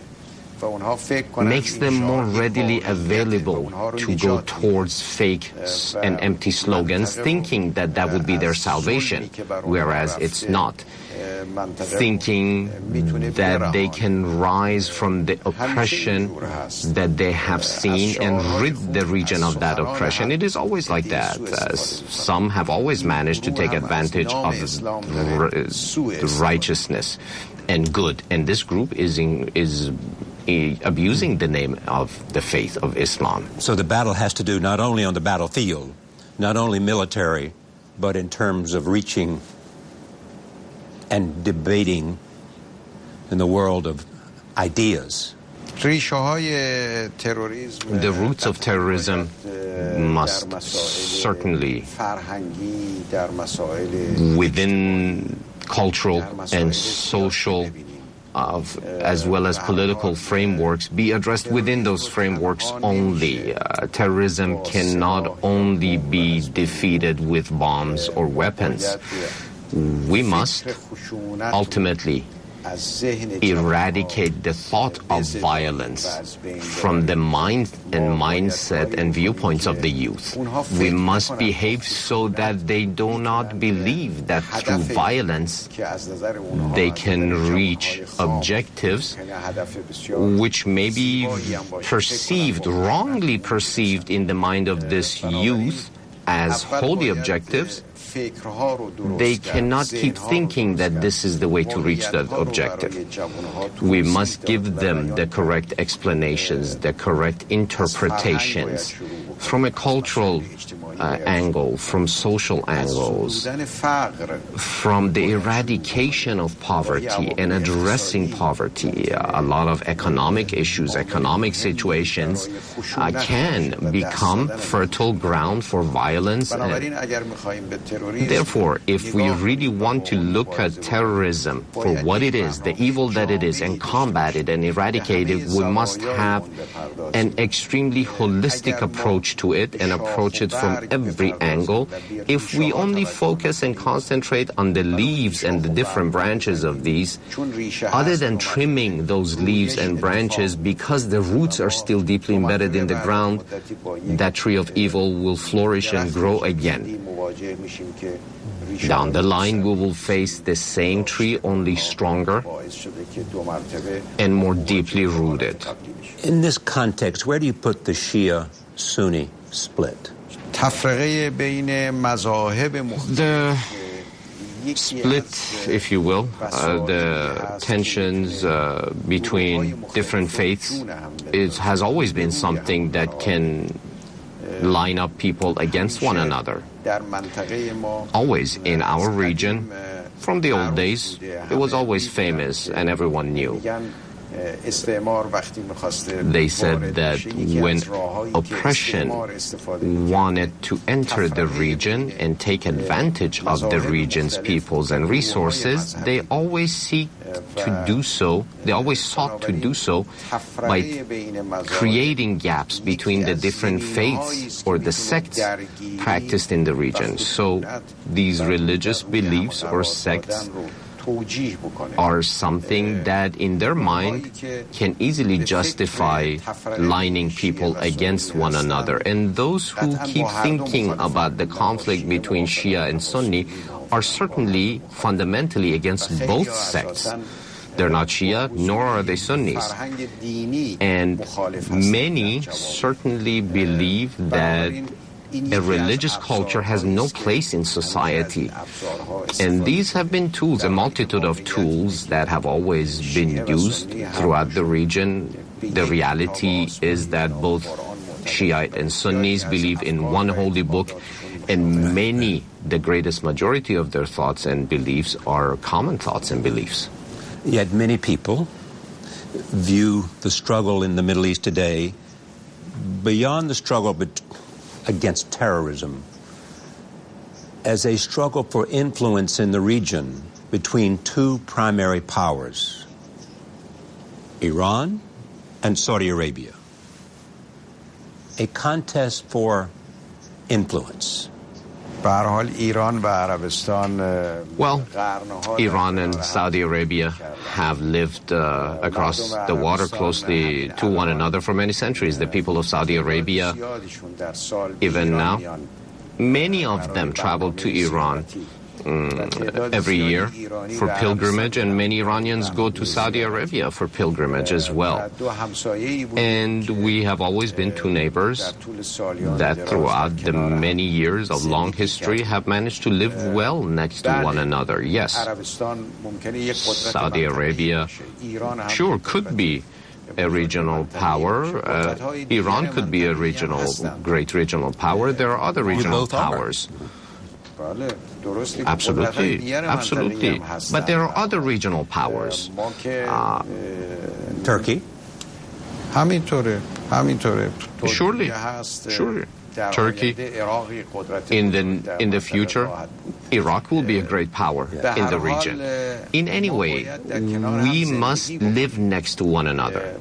makes them more readily available to go towards fake and empty slogans, thinking that that would be their salvation, whereas it's not. Thinking that they can rise from the oppression that they have seen and rid the region of that oppression. It is always like that. Uh, some have always managed to take advantage of the righteousness and good, and this group is in, is uh, abusing the name of the faith of Islam. So the battle has to do not only on the battlefield, not only military, but in terms of reaching and debating in the world of ideas. The roots of terrorism must certainly, within cultural and social of, as well as political frameworks, be addressed within those frameworks only. Uh, terrorism cannot only be defeated with bombs or weapons. We must ultimately eradicate the thought of violence from the mind and mindset and viewpoints of the youth. We must behave so that they do not believe that through violence they can reach objectives which may be perceived, wrongly perceived in the mind of this youth as holy objectives. They cannot keep thinking that this is the way to reach that objective. We must give them the correct explanations, the correct interpretations from a cultural uh, angle, from social angles, from the eradication of poverty and addressing poverty. Uh, a lot of economic issues, economic situations uh, can become fertile ground for violence. And therefore, if we really want to look at terrorism for what it is, the evil that it is, and combat it and eradicate it, we must have an extremely holistic approach to it and approach it from every angle. If we only focus and concentrate on the leaves and the different branches of these, other than trimming those leaves and branches, because the roots are still deeply embedded in the ground, that tree of evil will flourish and grow again. Down the line, we will face the same tree, only stronger and more deeply rooted. In this context, where do you put the Shia-Sunni split? The split, if you will, uh, the tensions uh, between different faiths, it has always been something that can line up people against one another. Always in our region, from the old days, it was always famous and everyone knew. They said that when oppression wanted to enter the region and take advantage of the region's peoples and resources, they always seek to do so, they always sought to do so by creating gaps between the different faiths or the sects practiced in the region. So these religious beliefs or sects are something that in their mind can easily justify lining people against one another. And those who keep thinking about the conflict between Shia and Sunni are certainly fundamentally against both sects. They're not Shia, nor are they Sunnis. And many certainly believe that a religious culture has no place in society. And these have been tools, a multitude of tools that have always been used throughout the region. The reality is that both Shiite and Sunnis believe in one holy book, and many, the greatest majority of their thoughts and beliefs are common thoughts and beliefs. Yet many people view the struggle in the Middle East today beyond the struggle between against terrorism as a struggle for influence in the region between two primary powers, Iran and Saudi Arabia. A contest for influence. Well, Iran and Saudi Arabia have lived uh, across the water closely to one another for many centuries. The people of Saudi Arabia, even now, many of them travel to Iran mm, every year for pilgrimage, and many Iranians go to Saudi Arabia for pilgrimage as well. And we have always been two neighbors that throughout the many years of long history have managed to live well next to one another. Yes, Saudi Arabia sure could be a regional power. Uh, Iran could be a regional, great regional power. There are other regional powers. Absolutely, absolutely. But there are other regional powers. Uh, Turkey? Surely, surely. Turkey, in the in the future, Iraq will be a great power in the region. In any way, we must live next to one another.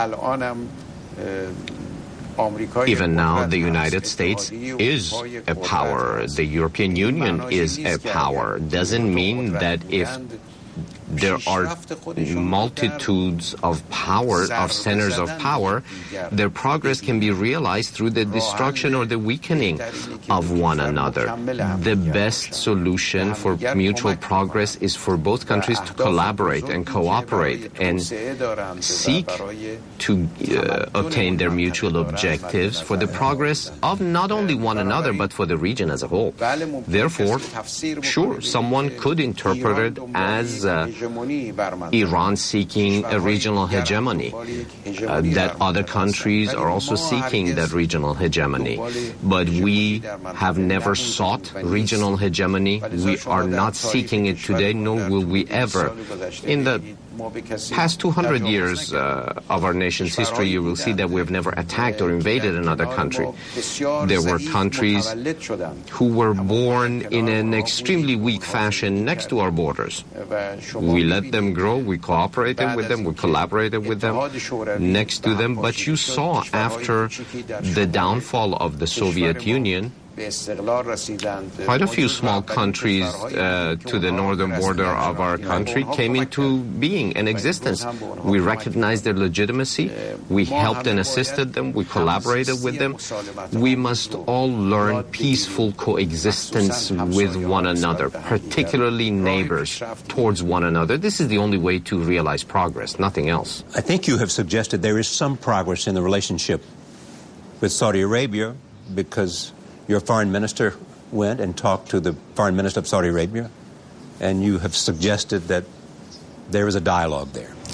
Even now, the United States is a power. The European Union is a power. Doesn't mean that if there are multitudes of power, of centers of power, their progress can be realized through the destruction or the weakening of one another. The best solution for mutual progress is for both countries to collaborate and cooperate and seek to uh, obtain their mutual objectives for the progress of not only one another, but for the region as a whole. Therefore, sure, someone could interpret it as uh, Iran seeking a regional hegemony, uh, that other countries are also seeking that regional hegemony. But we have never sought regional hegemony. We are not seeking it today, nor will we ever. In the past two hundred years uh, of our nation's history, you will see that we have never attacked or invaded another country. There were countries who were born in an extremely weak fashion next to our borders. We let them grow, we cooperated with them, we collaborated with them, next to them. But you saw after the downfall of the Soviet Union, quite a few small countries uh, to the northern border of our country came into being and existence. We recognized their legitimacy. We helped and assisted them. We collaborated with them. We must all learn peaceful coexistence with one another, particularly neighbors towards one another. This is the only way to realize progress, nothing else. I think you have suggested there is some progress in the relationship with Saudi Arabia because your foreign minister went and talked to the foreign minister of Saudi Arabia, and you have suggested that there is a dialogue there.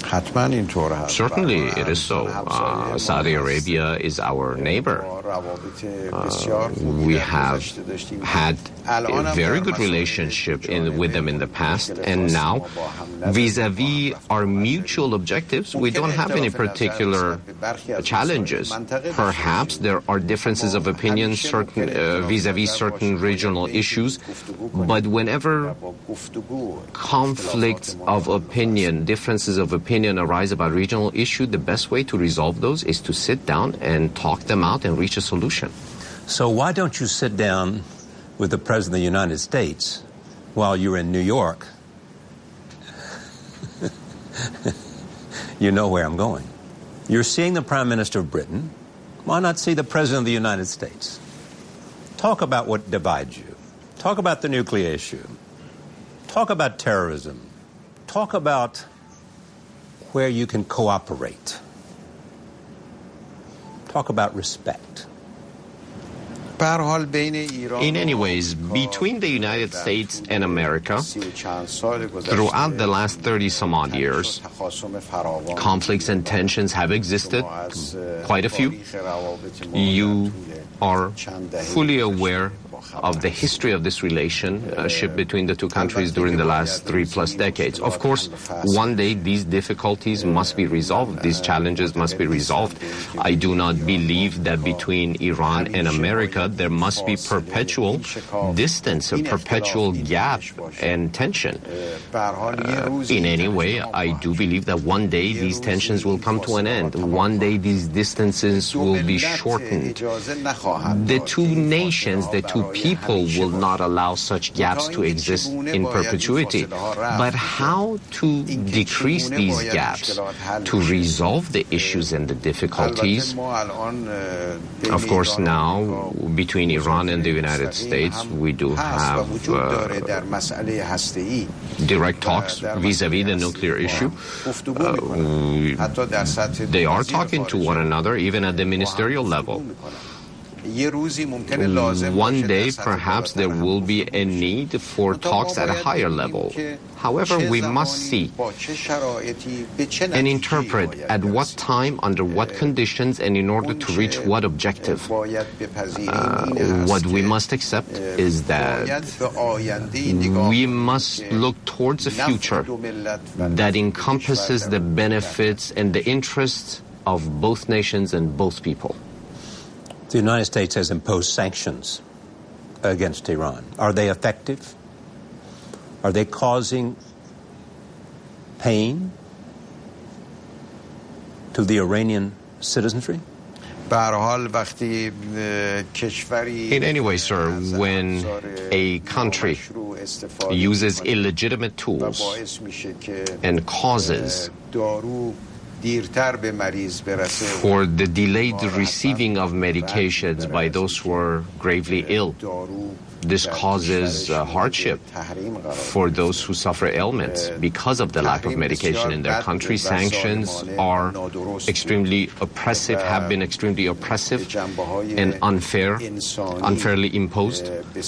Certainly it is so. Uh, Saudi Arabia is our neighbor. Uh, we have had a very good relationship in, with them in the past, and now, vis-a-vis our mutual objectives, we don't have any particular challenges. Perhaps there are differences of opinion certain, uh, vis-a-vis certain regional issues, but whenever conflicts of opinion, differences of opinion arise about regional issue, the best way to resolve those is to sit down and talk them out and reach a solution. So why don't you sit down with the President of the United States while you're in New York? You know where I'm going. You're seeing the Prime Minister of Britain. Why not see the President of the United States? Talk about what divides you. Talk about the nuclear issue. Talk about terrorism. Talk about where you can cooperate. Talk about respect. In any ways, between the United States and America, throughout the last thirty some odd years, conflicts and tensions have existed, quite a few. You are fully aware of the history of this relationship between the two countries during the last three plus decades. Of course, one day these difficulties must be resolved, these challenges must be resolved. I do not believe that between Iran and America there must be perpetual distance, a perpetual gap and tension. Uh, in any way, I do believe that one day these tensions will come to an end. One day these distances will be shortened. The two nations, the two people will not allow such gaps to exist in perpetuity. But how to decrease these gaps, to resolve the issues and the difficulties? Of course, now, between Iran and the United States, we do have uh, direct talks vis-a-vis the nuclear issue. Uh, they are talking to one another, even at the ministerial level. One day, perhaps, there will be a need for talks at a higher level. However, we must see and interpret at what time, under what conditions, and in order to reach what objective. Uh, what we must accept is that we must look towards a future that encompasses the benefits and the interests of both nations and both people. The United States has imposed sanctions against Iran. Are they effective? Are they causing pain to the Iranian citizenry? In any way, sir, when a country uses illegitimate tools and causes for the delayed receiving of medications by those who are gravely ill, this causes uh, hardship for those who suffer ailments because of the lack of medication in their country. Sanctions are extremely oppressive, have been extremely oppressive and unfair, unfairly imposed,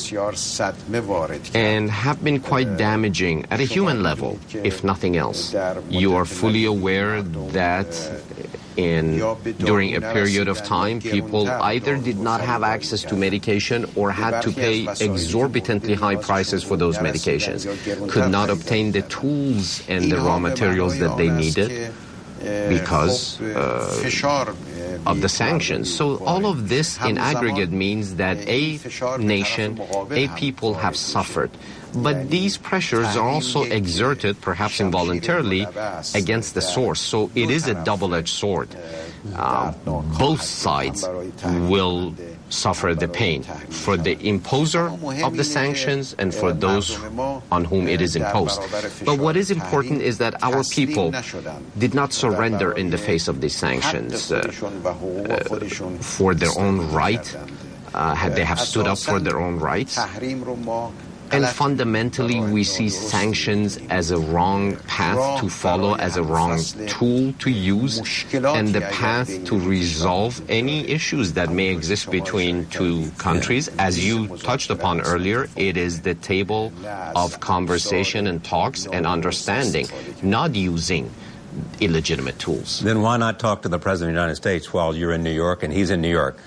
and have been quite damaging at a human level, if nothing else. You are fully aware that in during a period of time, people either did not have access to medication or had to pay exorbitantly high prices for those medications, could not obtain the tools and the raw materials that they needed because uh, of the sanctions. So all of this in aggregate means that a nation, a people have suffered. But these pressures are also exerted, perhaps involuntarily, against the source. So it is a double-edged sword. Uh, both sides will suffer the pain, for the imposer of the sanctions and for those on whom it is imposed. But what is important is that our people did not surrender in the face of these sanctions uh, uh, for their own right. Uh, they have stood up for their own rights. And fundamentally, we see sanctions as a wrong path to follow, as a wrong tool to use, and the path to resolve any issues that may exist between two countries. As you touched upon earlier, it is the table of conversation and talks and understanding, not using illegitimate tools. Then why not talk to the President of the United States while you're in New York and he's in New York?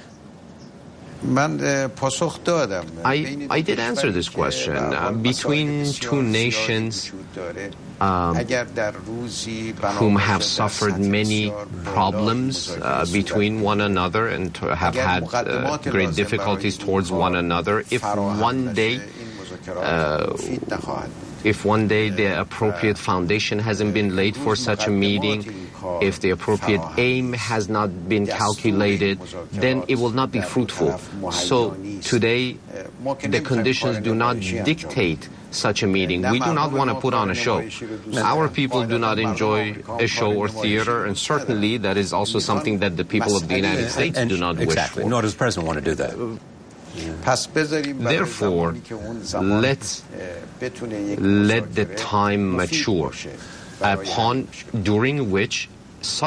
I, I did answer this question. Uh, between two nations um, whom have suffered many problems uh, between one another and to have had uh, great difficulties towards one another, if one day uh, if one day the appropriate foundation hasn't been laid for such a meeting, if the appropriate aim has not been calculated, then it will not be fruitful. So today, the conditions do not dictate such a meeting. We do not want to put on a show. Our people do not enjoy a show or theater, and certainly that is also something that the people of the United States do not wish exactly. for. Nor does the President want to do that. Therefore, let's let the time mature, upon during which